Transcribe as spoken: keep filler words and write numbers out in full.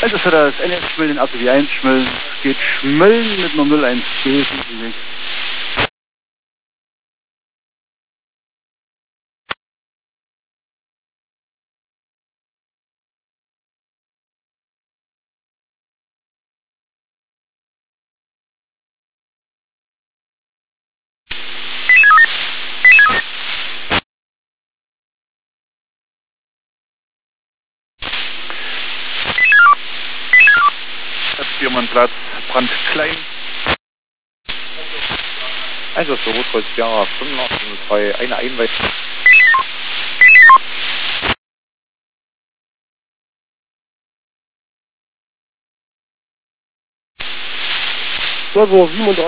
Also für das N S Schmüllen, also wie eins Schmüllen, geht Schmüllen mit einer null eins G. Firmenplatz, Brand klein. Also so Rotholz, ja, fünfundachtzig, eine Einweisung. Also siebenunddreißig.